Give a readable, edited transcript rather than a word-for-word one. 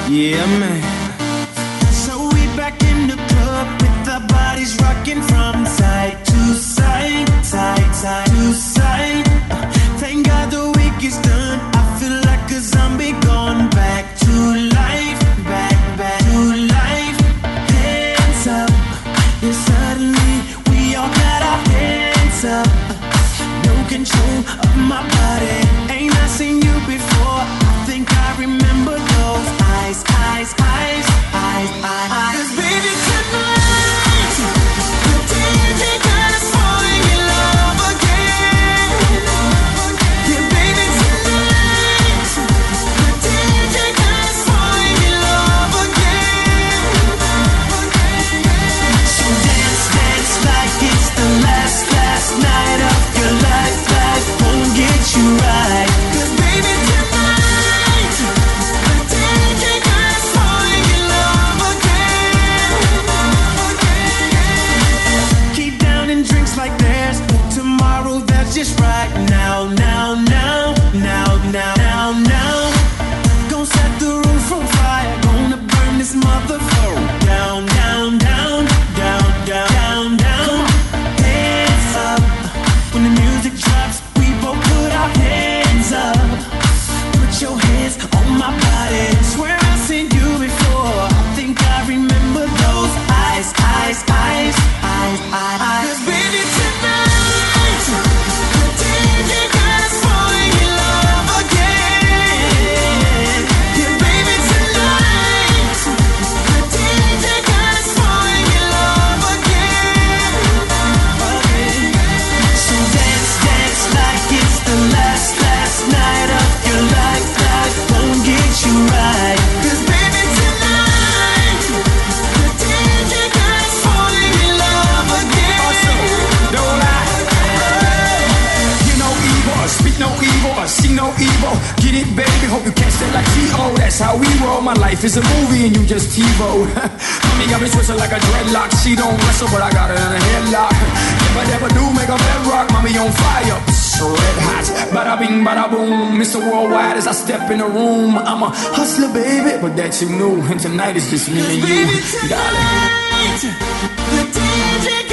Yeah, man. So we back in the club with our bodies rocking from side to side, side, side to side. Thank God the week is done. I feel like a zombie gone back to life, back to life. Hands up, and suddenly we all got our hands up. No control of my body. Ain't I seen you before? I think I remember those eyes, eyes, eyes, eyes, eyes. 'Cause baby tonight, the DJ got us falling in love again. Yeah, baby tonight, the DJ got us falling in love again. So dance, dance like it's the last night of your life. Life won't get you right. 'Cause baby tonight, the DJ got us falling in love again. Keep downing drinks like there's no tomorrow. That's just right now, now, now, now, now, now, now. Gonna set the roof on fire. Gonna burn this motherfucker down, down, down, down, down, down, down. Hands up. When the music drops, we both put our hands up. Put your hands on my body. Swear I've seen you before. I think I remember those eyes, eyes, eyes, eyes, eyes. 'Cause baby tonight, the DJ got us falling in love again. Yeah, baby tonight, the DJ got us falling in love again. So dance, dance like it's the last night of your life. Life won't get you right. 'Cause baby tonight, the DJ got us falling in love again. Also, don't lie. You know evil, speak no evil, see no evil. Get it, baby, hope you catch that like T.O. That's how we roll. My life is a movie and you just TiVo. Mommy got me twisted like a dreadlock. She don't wrestle, but I got her in a headlock. If I ever do make a bedrock, mommy on fire. Red hot, bada bing, bada boom. Mr. Worldwide as I step in the room. I'm a hustler, baby, but that you knew. And tonight is just me and you, Baby darling. tonight, the DJ